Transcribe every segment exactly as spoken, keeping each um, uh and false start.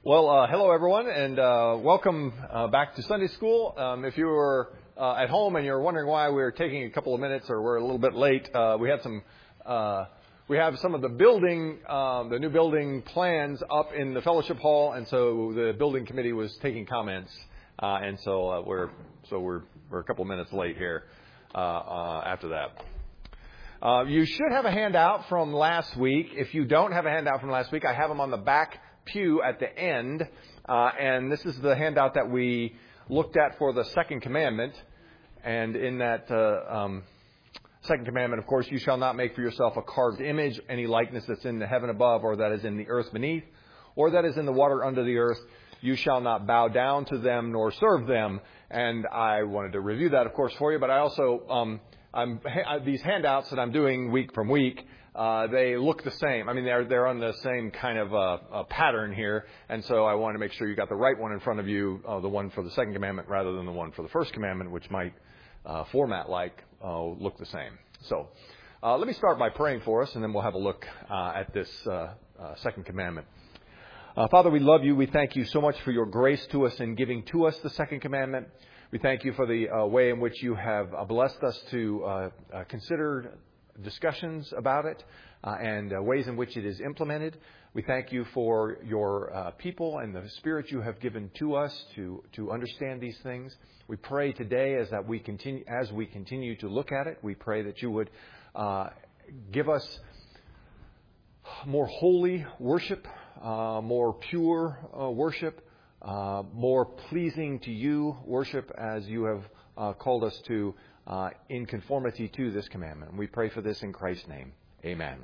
Well, uh, hello everyone, and uh, welcome uh, back to Sunday School. Um, if you were uh, at home and you're wondering why we were taking a couple of minutes or we're a little bit late, uh, we had some, uh, we have some of the building, um, the new building plans up in the fellowship hall, and so the building committee was taking comments, uh, and so uh, we're so we're we're a couple of minutes late here uh, uh, after that. Uh, you should have a handout from last week. If you don't have a handout from last week, I have them on the back pew at the end, uh, and this is the handout that we looked at for the second commandment. And in that uh, um, second commandment, of course, you shall not make for yourself a carved image, any likeness that's in the heaven above, or that is in the earth beneath, or that is in the water under the earth. You shall not bow down to them nor serve them. And I wanted to review that, of course, for you, but I also um, I'm these handouts that I'm doing week from week. Uh, they look the same. I mean, they're they're on the same kind of uh, uh, pattern here, and so I want to make sure you got the right one in front of you, uh, the one for the second commandment rather than the one for the first commandment, which might uh, format like uh, look the same. So uh, let me start by praying for us, and then we'll have a look uh, at this uh, uh, second commandment. Uh, Father, we love you. We thank you so much for your grace to us in giving to us the second commandment. We thank you for the uh, way in which you have uh, blessed us to uh, uh, consider discussions about it uh, and uh, ways in which it is implemented. We thank you for your uh, people and the Spirit you have given to us to to understand these things. We pray today as that we continue as we continue to look at it. We pray that you would uh, give us more holy worship, uh, more pure uh, worship, uh, more pleasing to you worship as you have uh, called us to. Uh, in conformity to this commandment. And we pray for this in Christ's name. Amen.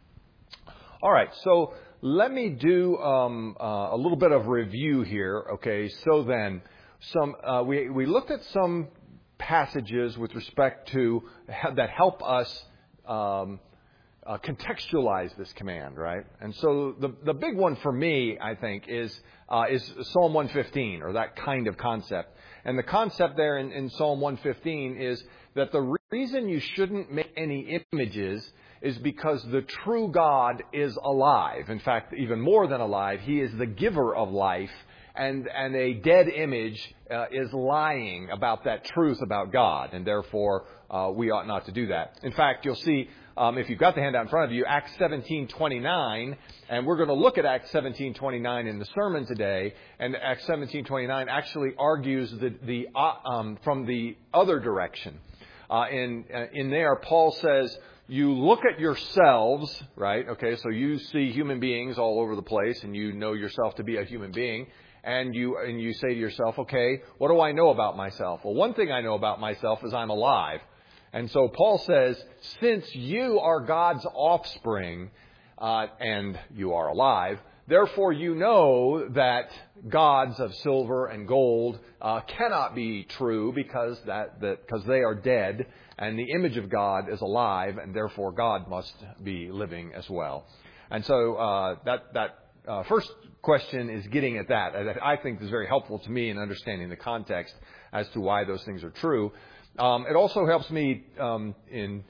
All right, so let me do um, uh, a little bit of review here. Okay, so then some uh, we we looked at some passages with respect to that help us um, uh, contextualize this command, right? And so the the big one for me, I think, is uh, is Psalm one fifteen, or that kind of concept. And the concept there in, in Psalm one fifteen is that the reason you shouldn't make any images is because the true God is alive. In fact, even more than alive, He is the giver of life. And, and a dead image uh, is lying about that truth about God. And therefore, uh, we ought not to do that. In fact, you'll see, um, if you've got the handout in front of you, Acts seventeen twenty-nine. And we're going to look at Acts seventeen twenty-nine in the sermon today. And Acts seventeen twenty-nine actually argues the, the uh, um, from the other direction. Uh, in, uh, in there, Paul says, you look at yourselves, right? Okay, so you see human beings all over the place, and you know yourself to be a human being. And you and you say to yourself, okay, what do I know about myself? Well, one thing I know about myself is I'm alive. And so Paul says, since you are God's offspring uh, and you are alive, therefore you know that gods of silver and gold uh, cannot be true because that because they are dead, and the image of God is alive, and therefore God must be living as well. And so uh, that that uh, first question is getting at that. And I think is very helpful to me in understanding the context as to why those things are true. Um, it also helps me um, in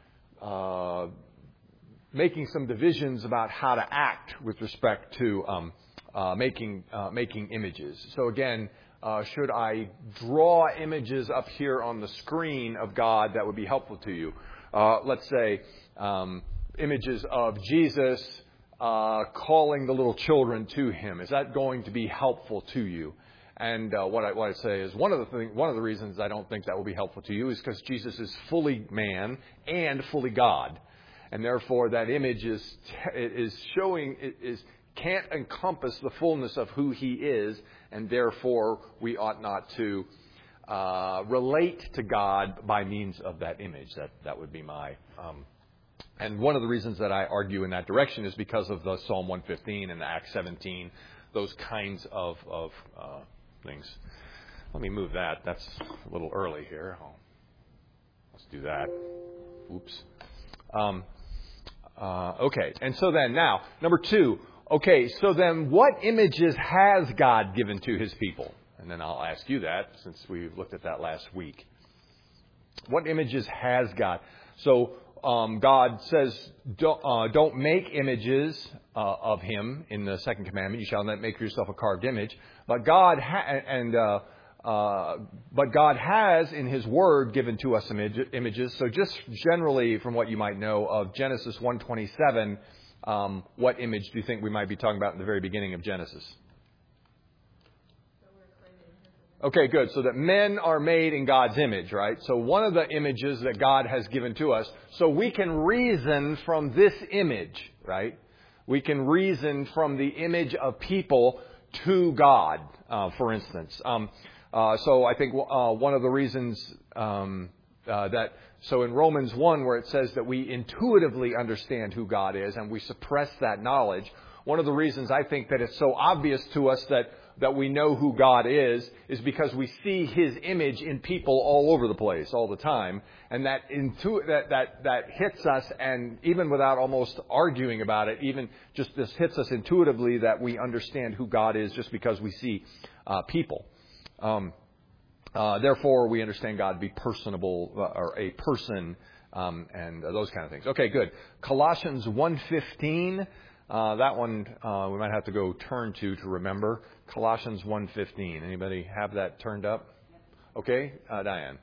uh, making some divisions about how to act with respect to um, uh, making uh, making images. So again, uh, should I draw images up here on the screen of God that would be helpful to you? Uh, let's say um, images of Jesus Uh, calling the little children to Him. Is that going to be helpful to you? And uh, what I what I say is one of the thing, one of the reasons I don't think that will be helpful to you is because Jesus is fully man and fully God, and therefore that image is is showing is can't encompass the fullness of who He is, and therefore we ought not to uh, relate to God by means of that image. That that would be my. Um, And one of the reasons that I argue in that direction is because of the Psalm one fifteen and the Acts seventeen, those kinds of, of uh, things. Let me move that. That's a little early here. Oh, let's do that. Oops. Um, uh, okay. And so then now, number two. Okay, so then what images has God given to His people? And then I'll ask you that since we looked at that last week. What images has God? So um, God says, don't, uh, don't make images uh, of him in the second commandment. You shall not make yourself a carved image. But God ha- and uh, uh, but God has in His Word given to us some image- images. So just generally, from what you might know of Genesis one twenty-seven, um, what image do you think we might be talking about in the very beginning of Genesis? Okay, good. So that men are made in God's image, right? So one of the images that God has given to us, so we can reason from this image, right? We can reason from the image of people to God, uh, for instance. Um, uh, so I think uh, one of the reasons um, uh, that, so in Romans one, where it says that we intuitively understand who God is and we suppress that knowledge, one of the reasons I think that it's so obvious to us that that we know who God is, is because we see His image in people all over the place, all the time. And that intu- that, that, that hits us, and even without almost arguing about it, even just this hits us intuitively that we understand who God is just because we see uh, people. Um, uh, therefore, we understand God to be personable, uh, or a person, um, and uh, those kind of things. Okay, good. Colossians one fifteen. Uh, that one uh, we might have to go turn to to remember. Colossians one fifteen. Anybody have that turned up? Okay, uh, Diane.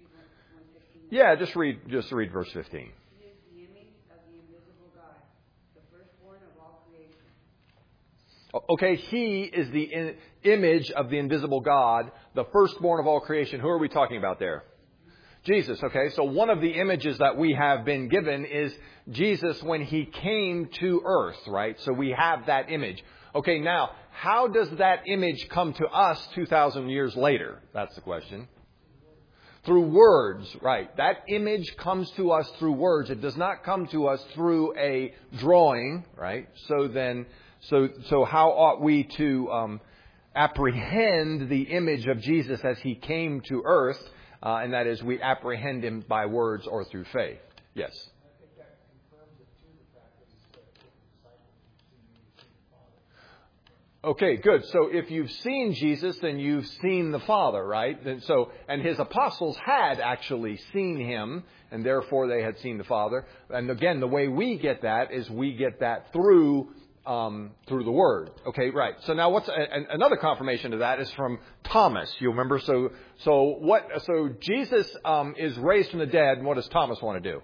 Yeah, just read just read verse fifteen. He is the image of the invisible God, the firstborn of all creation. Okay, He is the in- image of the invisible God, the firstborn of all creation. Who are we talking about there? Jesus, okay? So one of the images that we have been given is Jesus when He came to earth, right? So we have that image. Okay, now, how does that image come to us two thousand years later? That's the question. Through words, right. That image comes to us through words. It does not come to us through a drawing, right? So then, so, so how ought we to um, apprehend the image of Jesus as He came to earth? Uh, and that is, we apprehend Him by words or through faith. Yes? I think that confirms it too, the fact that He said to the disciples, "You've seen the Father." Okay, good. So if you've seen Jesus, then you've seen the Father, right? And so, and His apostles had actually seen Him, and therefore they had seen the Father. And again, the way we get that is we get that through Um, through the Word. Okay, right. So now what's a, another confirmation of that is from Thomas. You remember? So, so what, so Jesus, um, is raised from the dead, and what does Thomas want to do?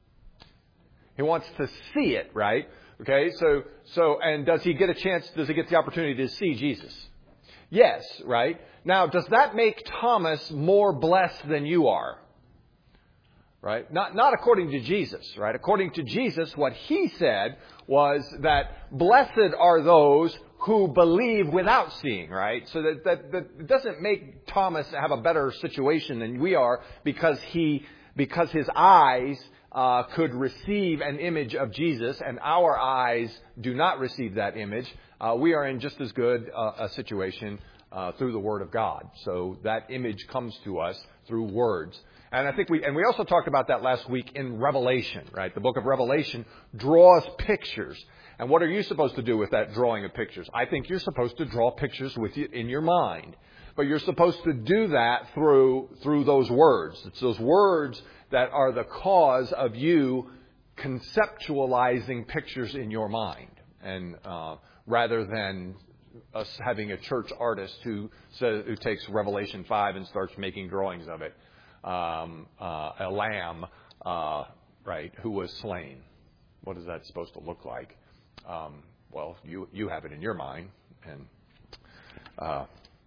He wants to see it, right? Okay, so, so, and does he get a chance, does he get the opportunity to see Jesus? Yes, right? Now, does that make Thomas more blessed than you are? Right? Not, not according to Jesus, right? According to Jesus, what He said was that blessed are those who believe without seeing, right? So that, that, that it doesn't make Thomas have a better situation than we are because he, because his eyes, uh, could receive an image of Jesus and our eyes do not receive that image. Uh, we are in just as good uh, a situation, uh, through the Word of God. So that image comes to us through words. And I think we, and we also talked about that last week in Revelation, right? The book of Revelation draws pictures. And what are you supposed to do with that drawing of pictures? I think you're supposed to draw pictures with you in your mind. But you're supposed to do that through, through those words. It's those words that are the cause of you conceptualizing pictures in your mind. And, uh, rather than us having a church artist who says, who takes Revelation five and starts making drawings of it. Um, uh, a lamb, uh, right, who was slain. What is that supposed to look like? Um, well, you you have it in your mind. And uh,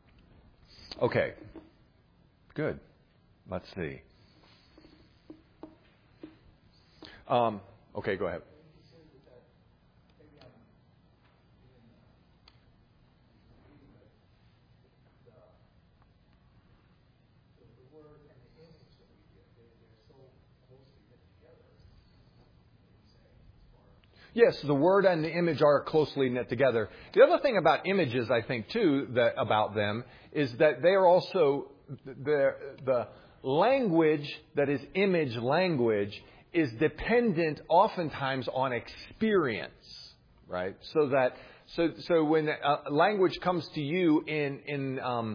okay, good. Let's see. Um, okay, go ahead. Yes, the Word and the image are closely knit together. The other thing about images, I think, too, that about them, is that they are also, the, the language that is image language is dependent oftentimes on experience, right? So that, so, so when uh, language comes to you in, in, um,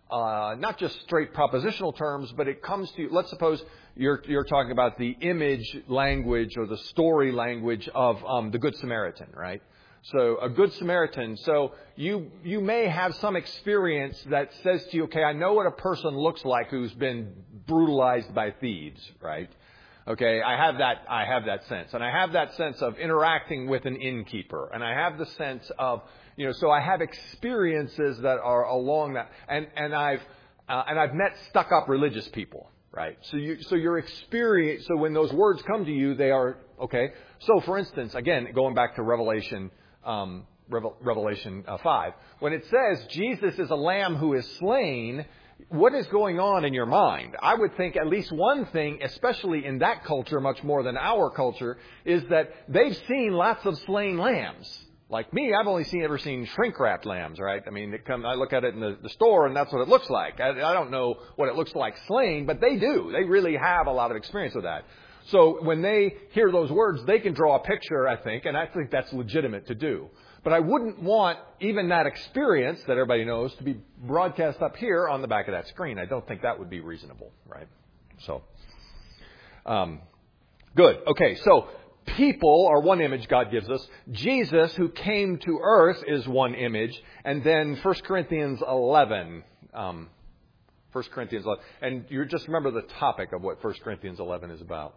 uh, not just straight propositional terms, but it comes to, let's suppose you're, you're talking about the image language or the story language of um, the Good Samaritan, right? So a Good Samaritan. So you you may have some experience that says to you, okay, I know what a person looks like who's been brutalized by thieves, right? Okay, I have that I have that sense. And I have that sense of interacting with an innkeeper. And I have the sense of, you know, so I have experiences that are along that. And and I've uh, and I've met stuck-up religious people, right? So you so your experience, so when those words come to you, they are, okay. So for instance, again, going back to Revelation Um, Revelation uh, five. When it says Jesus is a lamb who is slain, what is going on in your mind? I would think at least one thing, especially in that culture, much more than our culture, is that they've seen lots of slain lambs. Like me, I've only seen ever seen shrink-wrapped lambs, right? I mean, it come, I look at it in the, the store, and that's what it looks like. I, I don't know what it looks like slain, but they do. They really have a lot of experience with that. So when they hear those words, they can draw a picture, I think, and I think that's legitimate to do. But I wouldn't want even that experience that everybody knows to be broadcast up here on the back of that screen. I don't think that would be reasonable, right? So, um, good. Okay, so people are one image God gives us. Jesus, who came to earth, is one image. And then First Corinthians eleven. Um, First Corinthians eleven. And you just remember the topic of what First Corinthians eleven is about.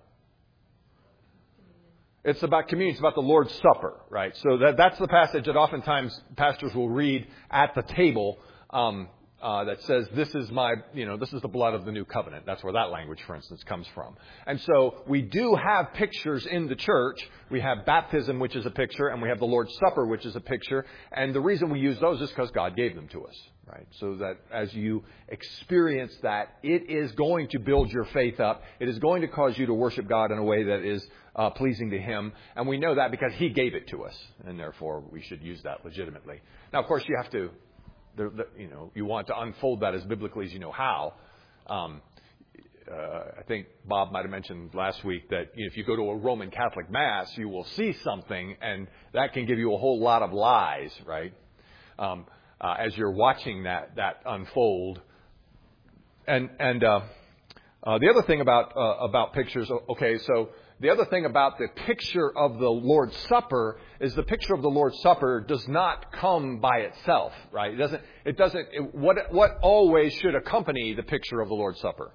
It's about communion. It's about the Lord's Supper, right? So that, that's the passage that oftentimes pastors will read at the table um, uh, that says, this is my, you know, this is the blood of the new covenant. That's where that language, for instance, comes from. And so we do have pictures in the church. We have baptism, which is a picture, and we have the Lord's Supper, which is a picture. And the reason we use those is because God gave them to us, right? So that as you experience that, it is going to build your faith up. It is going to cause you to worship God in a way that is Uh, pleasing to Him. And we know that because He gave it to us. And therefore, we should use that legitimately. Now, of course, you have to, the, the, you know, you want to unfold that as biblically as you know how. Um, uh, I think Bob might have mentioned last week that you know, if you go to a Roman Catholic Mass, you will see something, and that can give you a whole lot of lies, right? Um, uh, as you're watching that that unfold. And and uh, uh, the other thing about uh, about pictures, okay, so the other thing about the picture of the Lord's Supper is the picture of the Lord's Supper does not come by itself, right? It doesn't, it doesn't, it, what, what always should accompany the picture of the Lord's Supper?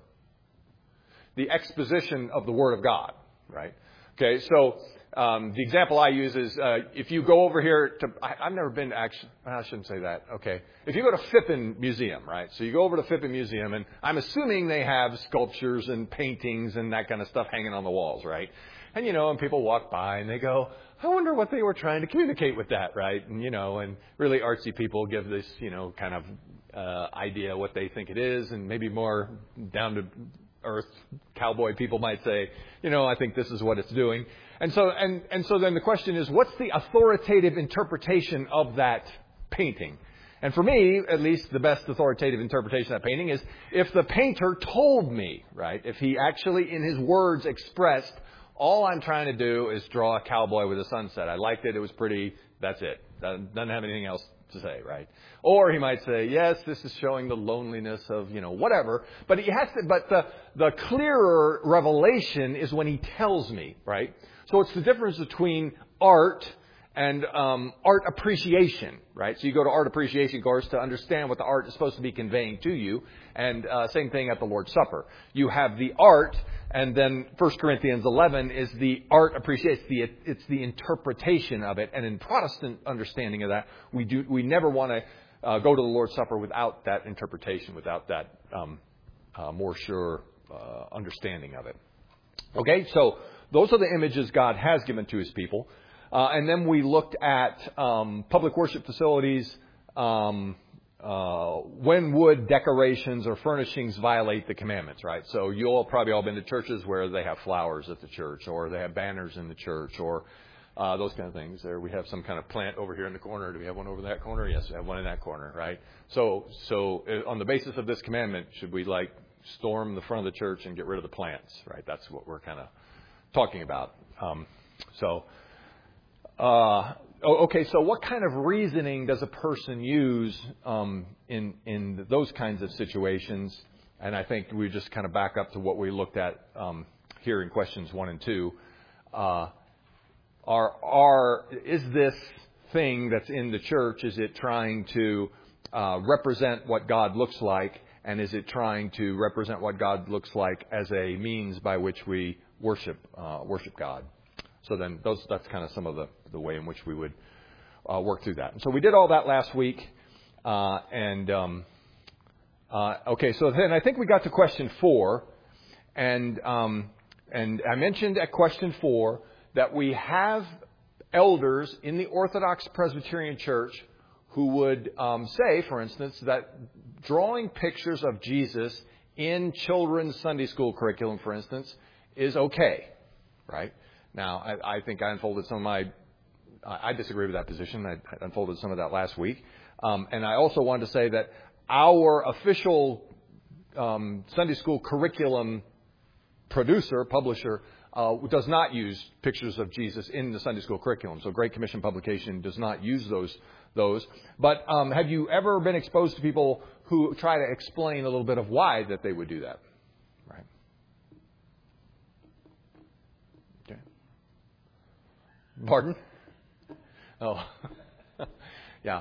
The exposition of the Word of God, right? Okay, so um, the example I use is uh, if you go over here to, I, I've never been to actually, I shouldn't say that, okay. If you go to Phippen Museum, right? So you go over to Phippen Museum, and I'm assuming they have sculptures and paintings and that kind of stuff hanging on the walls, right? And, you know, and people walk by and they go, I wonder what they were trying to communicate with that, right? And, you know, and really artsy people give this, you know, kind of uh, idea what they think it is, and maybe more down to earth cowboy people might say, you know, I think this is what it's doing. And so, and, and so then the question is, what's the authoritative interpretation of that painting? And for me, at least the best authoritative interpretation of that painting is if the painter told me, right, if he actually in his words expressed, all I'm trying to do is draw a cowboy with a sunset. I liked it. It was pretty. That's it. Doesn't have anything else to say, right? Or he might say, yes, this is showing the loneliness of, you know, whatever. But he has to, but the, the clearer revelation is when he tells me, right? So it's the difference between art and um, art appreciation, right? So you go to art appreciation course to understand what the art is supposed to be conveying to you. And uh, same thing at the Lord's Supper. You have the art, and then First Corinthians eleven is the art appreciation. It's the, it's the interpretation of it. And in Protestant understanding of that, we do we never want to uh, go to the Lord's Supper without that interpretation, without that um, uh, more sure uh, understanding of it. Okay, so those are the images God has given to His people. Uh, and then we looked at um, public worship facilities. Um, uh, when would decorations or furnishings violate the commandments, right? So you all probably all been to churches where they have flowers at the church, or they have banners in the church, or uh, those kind of things. There we have some kind of plant over here in the corner. Do we have one over that corner? Yes, we have one in that corner, right? So, so uh, on the basis of this commandment, should we like storm the front of the church and get rid of the plants, right? That's what we're kind of talking about. Um, so. Uh, oh, okay, so what kind of reasoning does a person use um, in in those kinds of situations? And I think we just kind of back up to what we looked at um, here in questions one and two. Uh, are are is this thing that's in the church, is it trying to uh, represent what God looks like, and is it trying to represent what God looks like as a means by which we worship uh, worship God? So then those that's kind of some of the, the way in which we would uh, work through that. And so we did all that last week. Uh, and um, uh, okay, so then I think we got to question four. And um, and I mentioned at question four that we have elders in the Orthodox Presbyterian Church who would um, say, for instance, that drawing pictures of Jesus in children's Sunday school curriculum, for instance, is okay, right? Now, I, I think I unfolded some of my, I disagree with that position. I, I unfolded some of that last week. Um, and I also wanted to say that our official um, Sunday school curriculum producer, publisher, uh, does not use pictures of Jesus in the Sunday school curriculum. So Great Commission publication does not use those. those. But um, have you ever been exposed to people who try to explain a little bit of why that they would do that? Right. Okay. Pardon? Oh, yeah.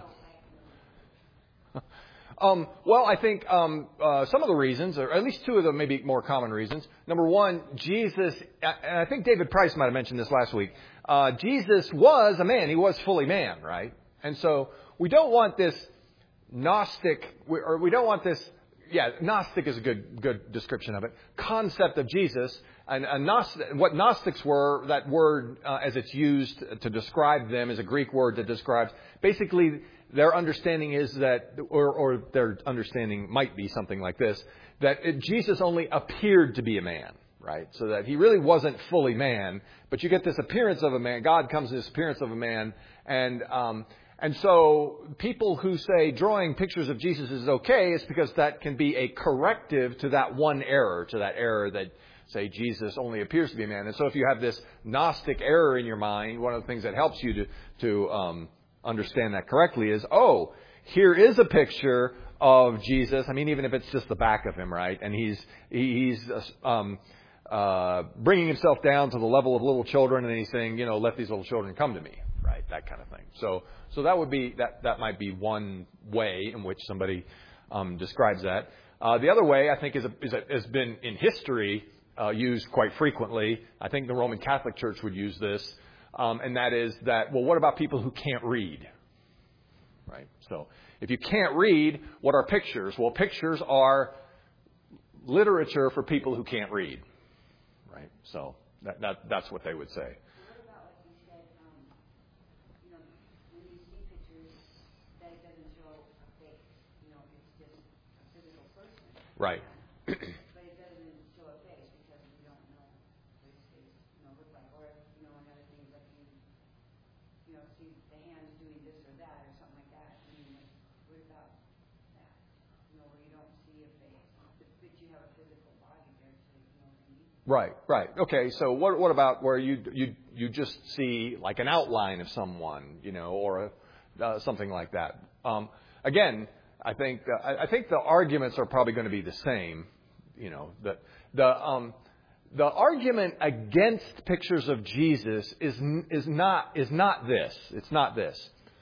Um, well, I think um, uh, some of the reasons, or at least two of the maybe more common reasons. Number one, Jesus, and I think David Price might have mentioned this last week. Uh, Jesus was a man; he was fully man, right? And so we don't want this Gnostic, or we don't want this. Yeah, Gnostic is a good good description of it. Concept of Jesus, and a Gnostic, what Gnostics were, that word uh, as it's used to describe them is a Greek word that describes basically. Their understanding is that, or, or their understanding might be something like this, that it, Jesus only appeared to be a man, right? So that he really wasn't fully man, but you get this appearance of a man. God comes in this appearance of a man. And um, and so people who say drawing pictures of Jesus is okay is because that can be a corrective to that one error, to that error that, say, Jesus only appears to be a man. And so if you have this Gnostic error in your mind, one of the things that helps you to... to um, understand that correctly is, oh, here is a picture of Jesus. I mean, even if it's just the back of him, right? And he's he's um, uh, bringing himself down to the level of little children, and he's saying, you know, let these little children come to me, right? That kind of thing. So, so that would be that that might be one way in which somebody um, describes that. Uh, the other way, I think, is, a, is a, has been in history uh, used quite frequently. I think the Roman Catholic Church would use this. Um, and that is that, well, what about people who can't read? Right? So if you can't read, what are pictures? Well, pictures are literature for people who can't read. Right? So that, that that's what they would say. What about what you said, um, you know, when you see pictures, that doesn't show a face. You know, it's just a physical person. Right. But it doesn't show a face because you don't know what his face, you know, look like. Or, you know, another thing is like you, you know, see the hands doing this or that or something like that. I mean, what about that? You know, where you don't see a face, but you have a physical body there, so you know what I mean? Right, right. Okay, so what what about where you you you just see like an outline of someone, you know, or a, uh, something like that? Um, again, I think uh, I, I think the arguments are probably going to be the same. You know, the the um, the argument against pictures of Jesus is is not is not this. It's not this.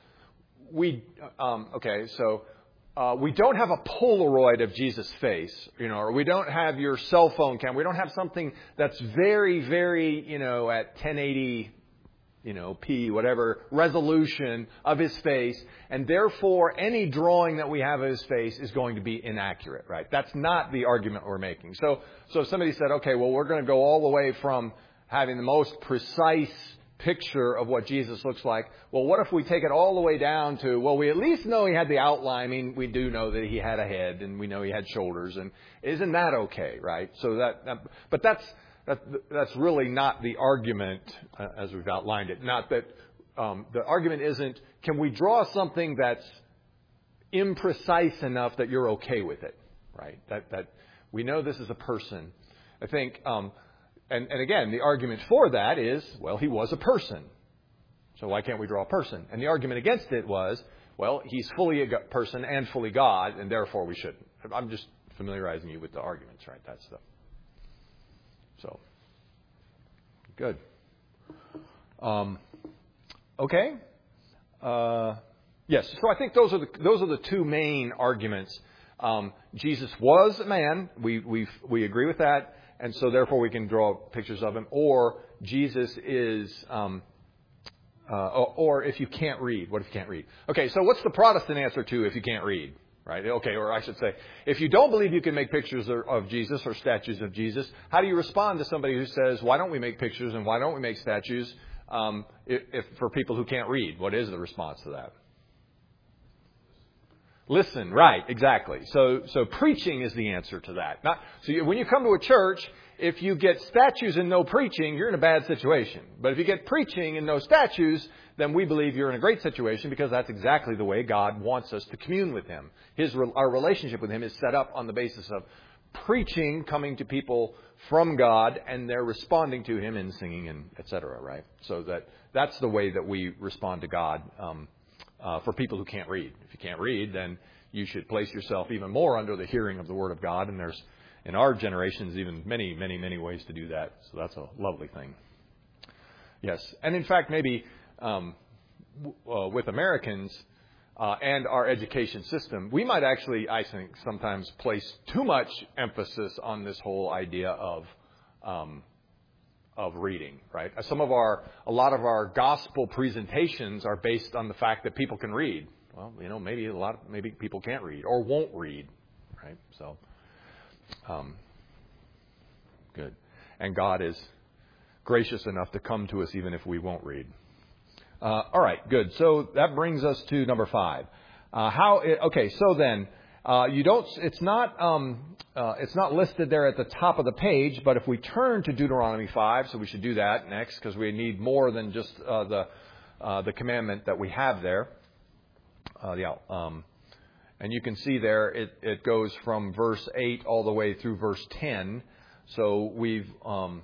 We um, okay, so. Uh, we don't have a Polaroid of Jesus' face, you know, or we don't have your cell phone camera. We don't have something that's very, very, you know, at ten eighty, you know, p, whatever, resolution of his face. And therefore, any drawing that we have of his face is going to be inaccurate, right? That's not the argument we're making. So, so somebody said, okay, well, we're going to go all the way from having the most precise picture of what Jesus looks like. Well, what if we take it all the way down to, well, we at least know he had the outline. I mean, we do know that he had a head and we know he had shoulders, and isn't that okay, right? So that, that but that's, that, that's really not the argument uh, as we've outlined it. Not that, um, the argument isn't, can we draw something that's imprecise enough that you're okay with it, right? That, that we know this is a person. I think, um, And, and again, the argument for that is, well, he was a person. So why can't we draw a person? And the argument against it was, well, he's fully a person and fully God, and therefore we shouldn't. I'm just familiarizing you with the arguments, right? That's the... So, good. Um, okay. Uh, yes. So I think those are the those are the two main arguments. Um, Jesus was a man. We we we agree with that, and so therefore we can draw pictures of him. Or Jesus is, um, uh, or, or if you can't read, what if you can't read? Okay. So what's the Protestant answer to if you can't read? Right? Okay, or I should say, if you don't believe you can make pictures of Jesus or statues of Jesus, how do you respond to somebody who says, why don't we make pictures and why don't we make statues um, if, if for people who can't read? What is the response to that? Listen, right, exactly. So so preaching is the answer to that. Not, so you, when you come to a church, if you get statues and no preaching, you're in a bad situation. But if you get preaching and no statues, then we believe you're in a great situation because that's exactly the way God wants us to commune with Him. His Our relationship with Him is set up on the basis of preaching coming to people from God and they're responding to Him in singing and et cetera, right? So that that's the way that we respond to God um, uh, for people who can't read. If you can't read, then you should place yourself even more under the hearing of the Word of God. And there's, in our generations, even many, many, many ways to do that. So that's a lovely thing. Yes. And in fact, maybe um, w- uh, with Americans uh, and our education system, we might actually, I think, sometimes place too much emphasis on this whole idea of um, of reading, right? Some of our, a lot of our gospel presentations are based on the fact that people can read. Well, you know, maybe a lot, of, maybe people can't read or won't read, right? So, um, good. And God is gracious enough to come to us even if we won't read. Uh, all right, good. So that brings us to number five. Uh, how? It, okay, so then uh, you don't. It's not. Um, uh, it's not listed there at the top of the page. But if we turn to Deuteronomy five, so we should do that next because we need more than just uh, the uh, the commandment that we have there. Uh, yeah. Um, and you can see there it, it goes from verse eight all the way through verse ten. So we've um,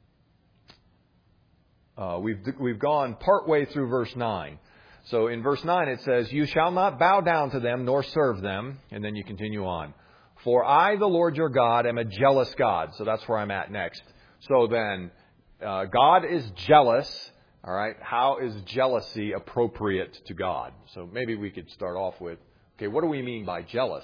uh, we've we've gone part way through verse nine. So in verse nine it says, "You shall not bow down to them nor serve them," and then you continue on. "For I, the Lord your God, am a jealous God." So that's where I'm at next. So then, uh, God is jealous. All right. How is jealousy appropriate to God? So maybe we could start off with, okay, what do we mean by jealous?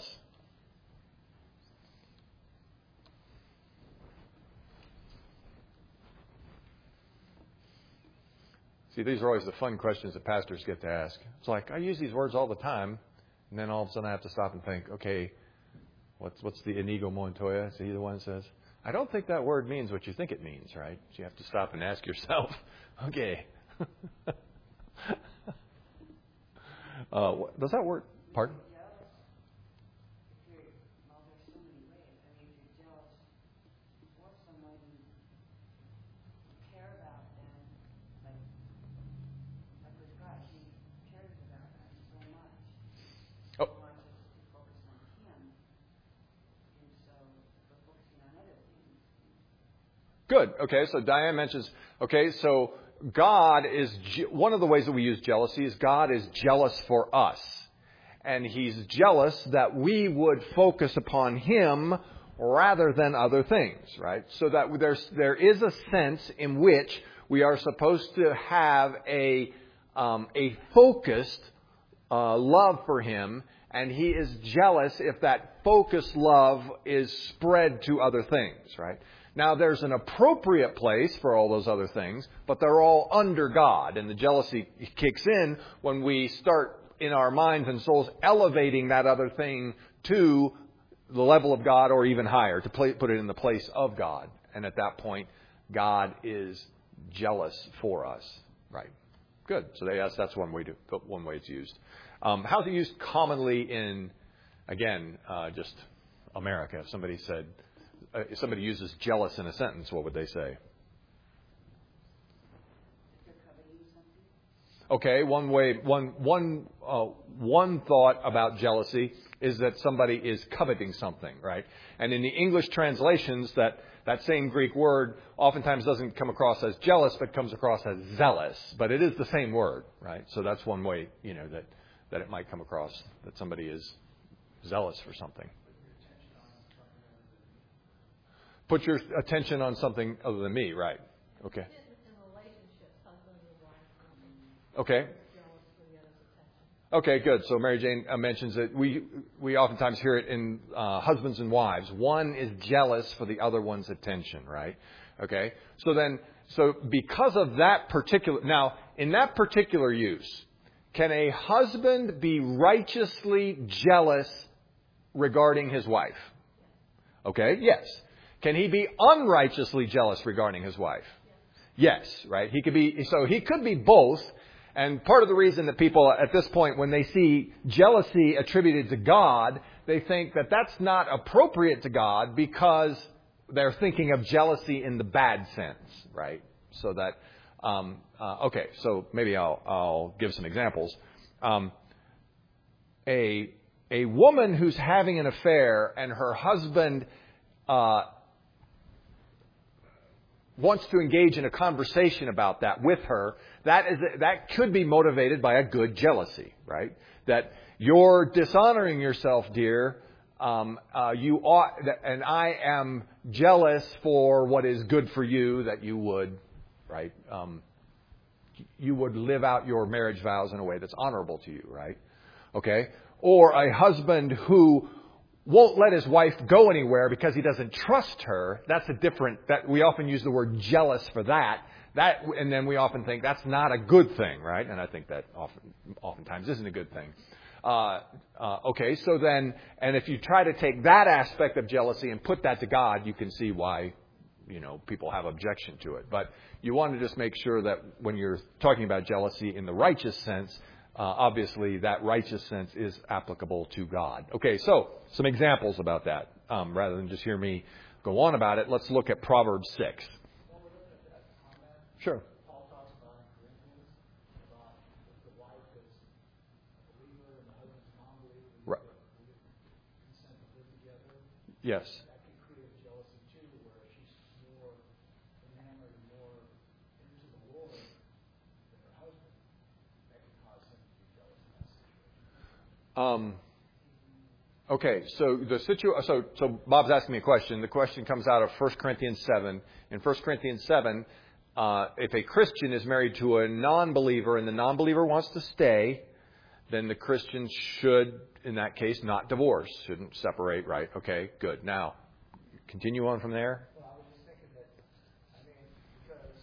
See, these are always the fun questions that pastors get to ask. It's like, I use these words all the time, and then all of a sudden I have to stop and think, okay, what's what's the Inigo Montoya? Is he the one that says, I don't think that word means what you think it means, right? So you have to stop and ask yourself, okay. uh, does that word, pardon? Good. Okay, so Diane mentions, okay, so God is, one of the ways that we use jealousy is God is jealous for us. And He's jealous that we would focus upon Him rather than other things, right? So that there's, there is a sense in which we are supposed to have a, um, a focused uh, love for Him. And He is jealous if that focused love is spread to other things, right? Now, there's an appropriate place for all those other things, but they're all under God. And the jealousy kicks in when we start in our minds and souls elevating that other thing to the level of God or even higher, to play, put it in the place of God. And at that point, God is jealous for us. Right. Good. So yes, that's one way to one way it's used. Um, how's it used commonly in, again, uh, just America? If somebody said, uh, if somebody uses jealous in a sentence, what would they say? Okay, one way, one one uh, one thought about jealousy is that somebody is coveting something, right? And in the English translations that That same Greek word oftentimes doesn't come across as jealous, but comes across as zealous. But it is the same word, right? So that's one way, you know, that, that it might come across, that somebody is zealous for something. Put your attention on something other than me, right? Okay. Okay. Okay, good. So Mary Jane uh, mentions that we we oftentimes hear it in uh, husbands and wives. One is jealous for the other one's attention, right? Okay. So then, so because of that particular, now in that particular use, can a husband be righteously jealous regarding his wife? Okay. Yes. Can he be unrighteously jealous regarding his wife? Yes, right? He could be, so he could be both. And part of the reason that people at this point, when they see jealousy attributed to God, they think that that's not appropriate to God because they're thinking of jealousy in the bad sense, right? So that, um, uh, okay, so maybe I'll, I'll give some examples. Um, a, a woman who's having an affair and her husband, uh, wants to engage in a conversation about that with her, that is that could be motivated by a good jealousy, right? That you're dishonoring yourself, dear. Um, uh, you ought, and I am jealous for what is good for you. That you would, right? Um, you would live out your marriage vows in a way that's honorable to you, right? Okay. Or a husband who won't let his wife go anywhere because he doesn't trust her. That's a different, that we often use the word jealous for that. That, and then we often think that's not a good thing, right? And I think that often, oftentimes isn't a good thing. Uh, uh, okay, so then, and if you try to take that aspect of jealousy and put that to God, you can see why, you know, people have objection to it. But you want to just make sure that when you're talking about jealousy in the righteous sense, Uh, obviously, that righteous sense is applicable to God. Okay, so some examples about that. Um, rather than just hear me go on about it, let's look at Proverbs six. While we're looking at that comment, Sure. Paul talks about in Corinthians about the wife is a believer and the husband's a non-believer. Right. Consent to live together. Yes. That can create jealousy too, where she's more enamored and more into the Lord than her husband. That can cause him to be jealous in that situation. Um, okay, so the situ- so so Bob's asking me a question. The question comes out of First Corinthians seven. In First Corinthians seven, uh, if a Christian is married to a non-believer and the non-believer wants to stay, then the Christian should, in that case, not divorce. Shouldn't separate, right? Okay, good. Now, continue on from there. Well, I was just thinking that, I mean, because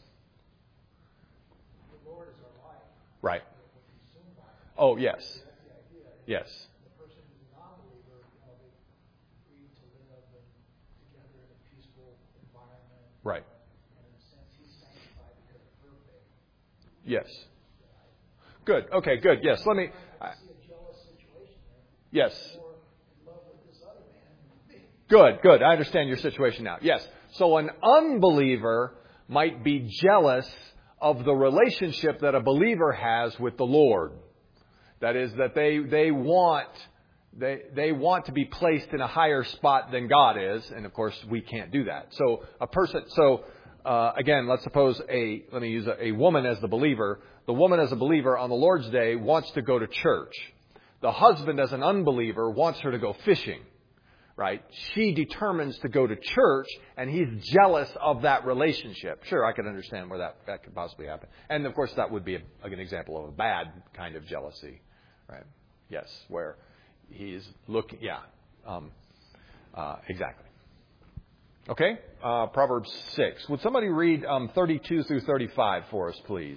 the Lord is our life. Right. We're consumed by it. Oh, yes. That's the idea. Yes. The person who's a non-believer, you know, they agree to live and together in a peaceful environment. Right. And in a sense, he's sanctified because of her faith. Yes. Good. Okay, good. Yes. Let me. I see a jealous situation there. Yes. More in love with this other man than me. Good, good. I understand your situation now. Yes. So an unbeliever might be jealous of the relationship that a believer has with the Lord. That is, that they they want they they want to be placed in a higher spot than God is, and of course we can't do that. So a person. So uh, again, let's suppose a let me use a, a woman as the believer. The woman as a believer on the Lord's Day wants to go to church. The husband as an unbeliever wants her to go fishing. Right? She determines to go to church, and he's jealous of that relationship. Sure, I can understand where that, that could possibly happen. And, of course, that would be a, an example of a bad kind of jealousy. Right? Yes, where he's looking... Yeah, um, uh, exactly. Okay, uh, Proverbs six. Would somebody read um, thirty-two through thirty-five for us, please?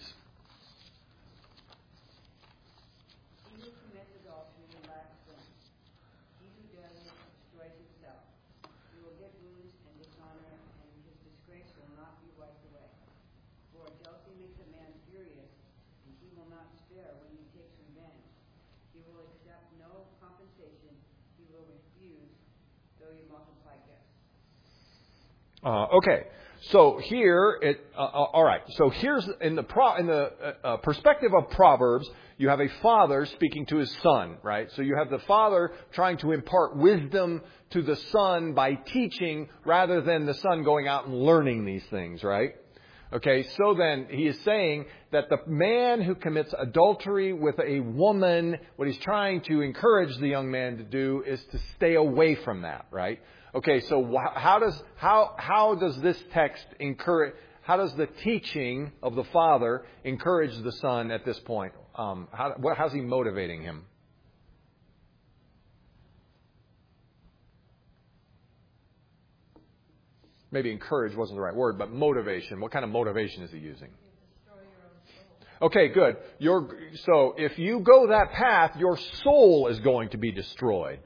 Uh, okay, So here, it, uh, all right. So here's in the pro, in the uh, uh, perspective of Proverbs, you have a father speaking to his son, right? So you have the father trying to impart wisdom to the son by teaching rather than the son going out and learning these things, right? Okay, so then he is saying that the man who commits adultery with a woman, what he's trying to encourage the young man to do is to stay away from that, right? Okay, so how does how how does this text encourage? How does the teaching of the father encourage the son at this point? Um, how what, how's he motivating him? Maybe encourage wasn't the right word, but motivation. What kind of motivation is he using? Okay, good. Your so if you go that path, your soul is going to be destroyed.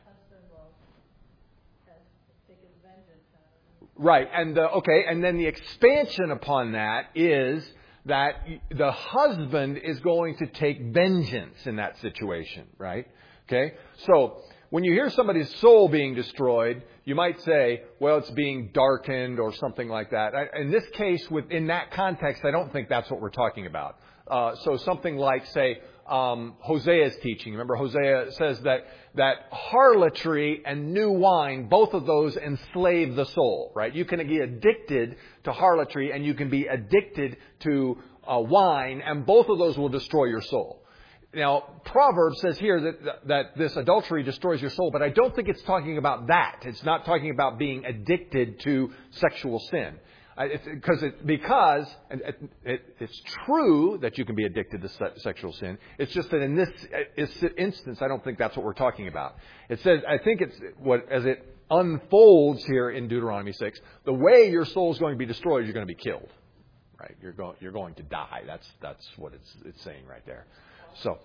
Right, and the, okay, and then the expansion upon that is that the husband is going to take vengeance in that situation, right? Okay, so when you hear somebody's soul being destroyed, you might say, well, it's being darkened or something like that. In this case, within that context, I don't think that's what we're talking about. Uh, so something like, say, um, Hosea's teaching. Remember, Hosea says that that harlotry and new wine, both of those enslave the soul, right? You can be addicted to harlotry and you can be addicted to uh, wine, and both of those will destroy your soul. Now, Proverbs says here that that this adultery destroys your soul, but I don't think it's talking about that. It's not talking about being addicted to sexual sin. It's, because it, because it, it, it's true that you can be addicted to se- sexual sin. It's just that in this instance, I don't think that's what we're talking about. It says, I think it's what as it unfolds here in Deuteronomy six, the way your soul is going to be destroyed, you're going to be killed, right? You're going you're going to die. That's that's what it's it's saying right there. So.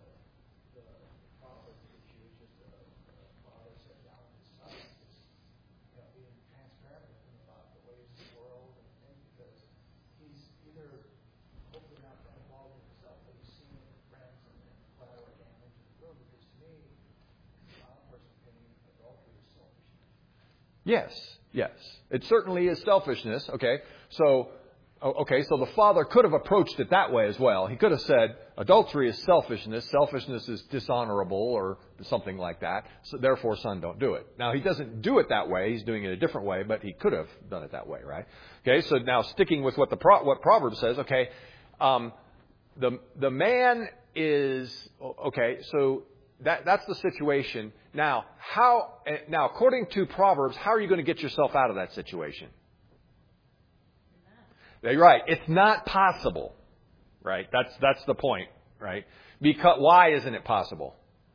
Yes, yes. It certainly is selfishness, okay? So, okay, so the father could have approached it that way as well. He could have said, adultery is selfishness, selfishness is dishonorable or something like that, so therefore, son, don't do it. Now, he doesn't do it that way. He's doing it a different way, but he could have done it that way, right? Okay, so now sticking with what the Pro- what Proverbs says, okay, um, the the man is, okay, so That, that's the situation. Now, how? Now, according to Proverbs, how are you going to get yourself out of that situation? You're right. It's not possible, right? That's that's the point, right? Because why isn't it possible?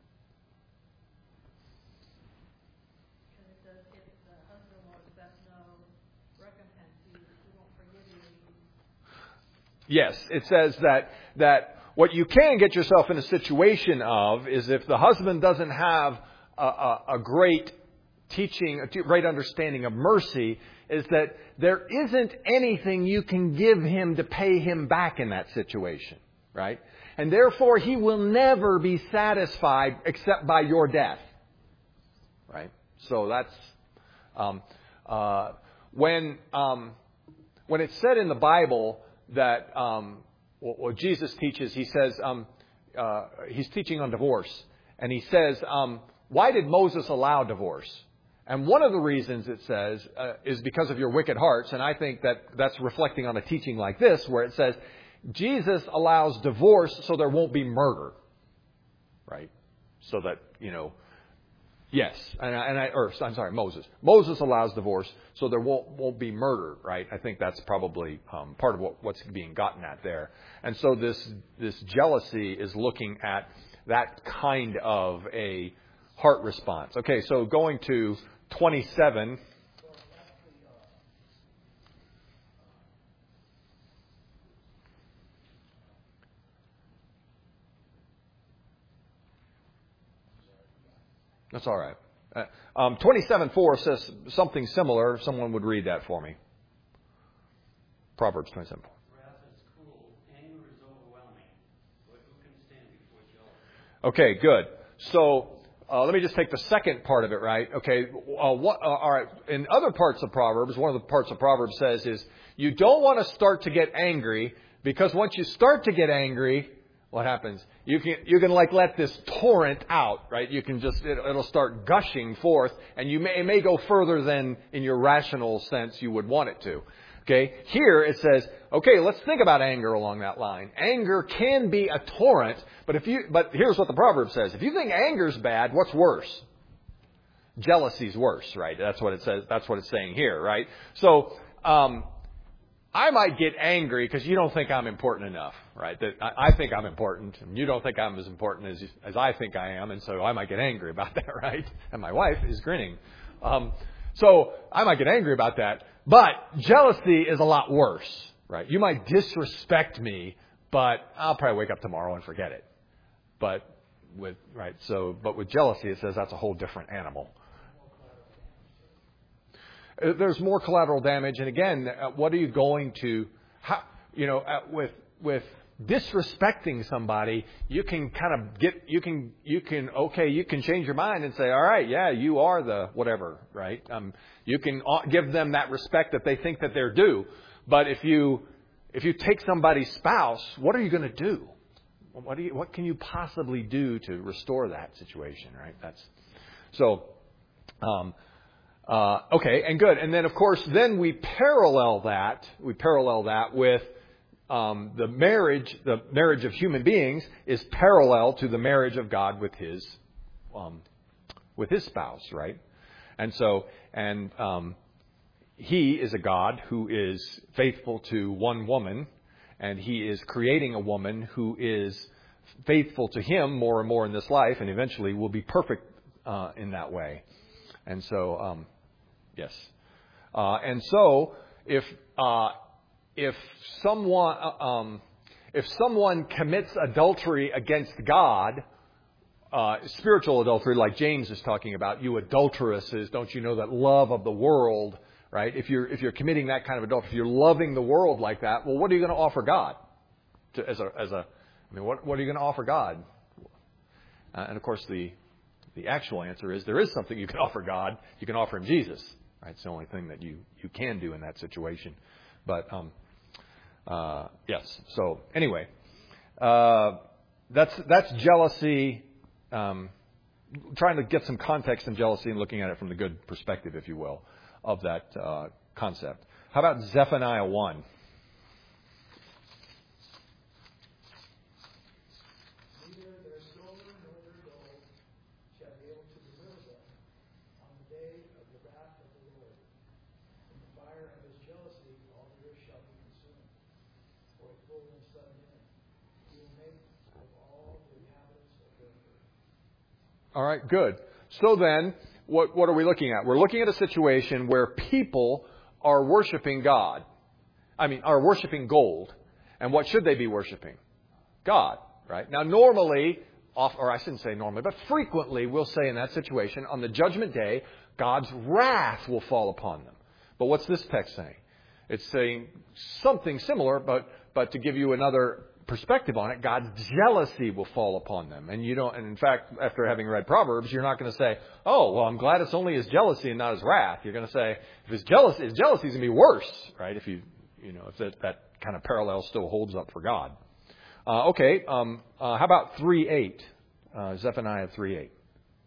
Yes, it says that that. What you can get yourself in a situation of is if the husband doesn't have a, a, a great teaching, a great understanding of mercy, is that there isn't anything you can give him to pay him back in that situation, right? And therefore, he will never be satisfied except by your death, right? So that's um, uh, when um, when it's said in the Bible that. Um, What Jesus teaches, he says, um, uh, he's teaching on divorce. And he says, um, why did Moses allow divorce? And one of the reasons it says uh, is because of your wicked hearts. And I think that that's reflecting on a teaching like this, where it says, Jesus allows divorce so there won't be murder. Right? So that, you know, yes. And I, and I or I'm sorry, Moses. Moses allows divorce so there won't won't be murder, right? I think that's probably um, part of what, what's being gotten at there. And so this this jealousy is looking at that kind of a heart response. Okay, so going to twenty-seven. That's all right. Uh, um, twenty-seven four says something similar. Someone would read that for me. Proverbs twenty-seven four. Wrath is cruel. Anger is overwhelming. But who can stand before jealousy? Okay, good. So uh, let me just take the second part of it, right? Okay, uh, what, uh, all right. In other parts of Proverbs, one of the parts of Proverbs says is you don't want to start to get angry, because once you start to get angry, what happens? You can you can like let this torrent out, right? You can just it, it'll start gushing forth, and you may it may go further than in your rational sense you would want it to. Okay, here it says, okay, let's think about anger along that line. Anger can be a torrent, but if you but here's what the proverb says: if you think anger's bad, what's worse? Jealousy's worse, right? That's what it says. That's what it's saying here, right? So. Um, I might get angry because you don't think I'm important enough, right? That I, I think I'm important, and you don't think I'm as important as as I think I am, and so I might get angry about that, right? And my wife is grinning. Um, so I might get angry about that. But jealousy is a lot worse, right? You might disrespect me, but I'll probably wake up tomorrow and forget it. But with right, so but with jealousy, it says that's a whole different animal. There's more collateral damage, and again, what are you going to, how, you know, with with disrespecting somebody, you can kind of get, you can, you can, okay, you can change your mind and say, all right, yeah, you are the whatever, right? Um, you can give them that respect that they think that they're due, but if you if you take somebody's spouse, what are you going to do? What do you, what can you possibly do to restore that situation, right? That's so. Um, Uh, okay, and good. And then, of course, then we parallel that. We parallel that with um, the marriage. The marriage of human beings is parallel to the marriage of God with His, um, with His spouse, right? And so, and um, He is a God who is faithful to one woman, and He is creating a woman who is faithful to Him more and more in this life, and eventually will be perfect uh, in that way. And so. Um, Yes. Uh, and so if uh, if someone uh, um, if someone commits adultery against God, uh, spiritual adultery, like James is talking about, you adulteresses, don't you know that love of the world, right? If you're if you're committing that kind of adultery, if you're loving the world like that, well, what are you going to offer God? To, as a as a, I mean, what what are you going to offer God? Uh, and of course, the the actual answer is there is something you can offer God. You can offer Him Jesus. Right? It's the only thing that you, you can do in that situation. But, um, uh, yes. So, anyway, uh, that's that's jealousy. Um, trying to get some context in jealousy and looking at it from the good perspective, if you will, of that uh, concept. How about Zephaniah one? All right, good. So then, what, what are we looking at? We're looking at a situation where people are worshiping God. I mean, are worshiping gold. And what should they be worshiping? God, right? Now, normally, off, or I shouldn't say normally, but frequently, we'll say in that situation, on the judgment day, God's wrath will fall upon them. But what's this text saying? It's saying something similar, but but to give you another perspective on it, God's jealousy will fall upon them. And you don't, and in fact, after having read Proverbs, you're not going to say, oh, well, I'm glad it's only His jealousy and not His wrath. You're going to say, if His jealousy, His jealousy is going to be worse, right? If you, you know, if that, that kind of parallel still holds up for God. Uh, okay, um, uh, how about three eight? Uh, Zephaniah three eight.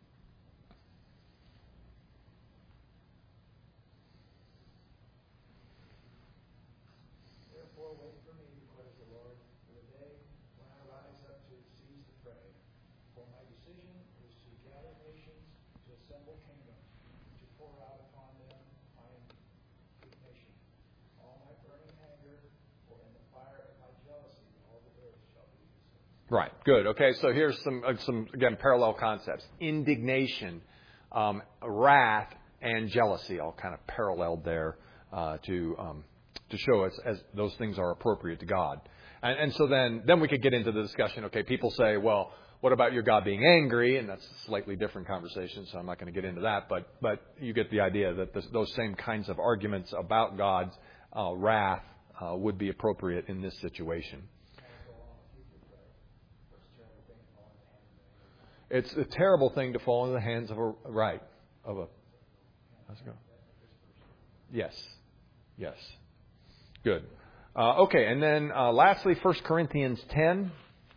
Right. Good. Okay. So here's some, uh, some again, parallel concepts. Indignation, um, wrath, and jealousy, all kind of paralleled there uh, to um, to show us as those things are appropriate to God. And, and so then, then we could get into the discussion. Okay, people say, well, what about your God being angry? And that's a slightly different conversation, so I'm not going to get into that. But but you get the idea that this, those same kinds of arguments about God's uh, wrath uh, would be appropriate in this situation. It's a terrible thing to fall into the hands of a right of a. How's it go? Yes, yes, good. Uh, okay, and then uh, lastly, First Corinthians ten.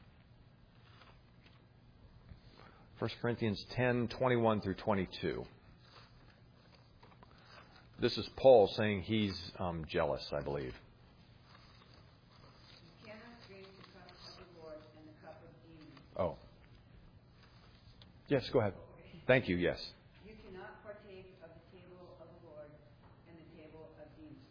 First Corinthians ten, twenty-one through twenty-two. This is Paul saying he's um, jealous, I believe. You cannot drink the cup of the Lord and the cup of demons. Oh. Yes, go ahead. Thank you, yes. You cannot partake of the table of the Lord and the table of demons.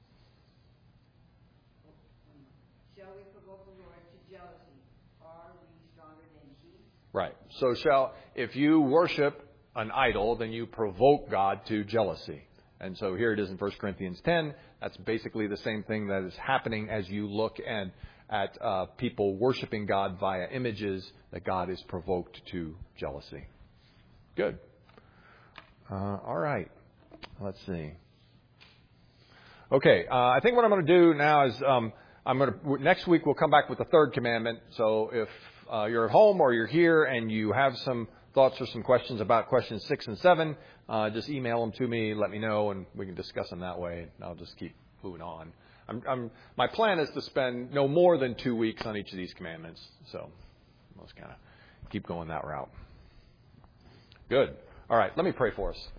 Shall we provoke the Lord to jealousy? Are we stronger than He? Right. So shall, if you worship an idol, then you provoke God to jealousy. And so here it is in First Corinthians ten. That's basically the same thing that is happening as you look at, at uh, people worshiping God via images, that God is provoked to jealousy. Good. Uh, all right. Let's see. Okay. Uh, I think what I'm going to do now is um, I'm going to next week we'll come back with the third commandment. So if uh, you're at home or you're here and you have some thoughts or some questions about questions six and seven, uh, just email them to me, let me know, and we can discuss them that way. And I'll just keep moving on. I'm, I'm, my plan is to spend no more than two weeks on each of these commandments. So let's kind of keep going that route. Good. All right, let me pray for us.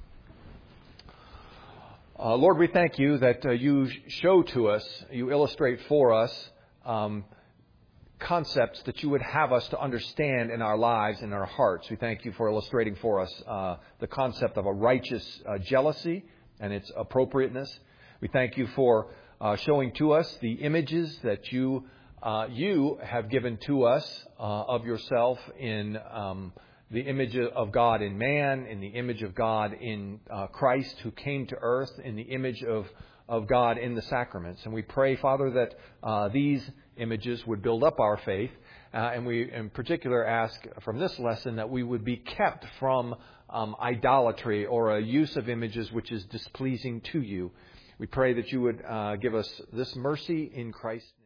Uh, Lord, we thank you that uh, you show to us, you illustrate for us um, concepts that you would have us to understand in our lives, in our hearts. We thank you for illustrating for us uh, the concept of a righteous uh, jealousy and its appropriateness. We thank you for uh, showing to us the images that you uh, you have given to us uh, of yourself in um, the image of God in man, in the image of God in uh, Christ who came to earth, in the image of, of God in the sacraments. And we pray, Father, that uh, these images would build up our faith. Uh, and we in particular ask from this lesson that we would be kept from um, idolatry or a use of images which is displeasing to you. We pray that you would uh, give us this mercy in Christ's name.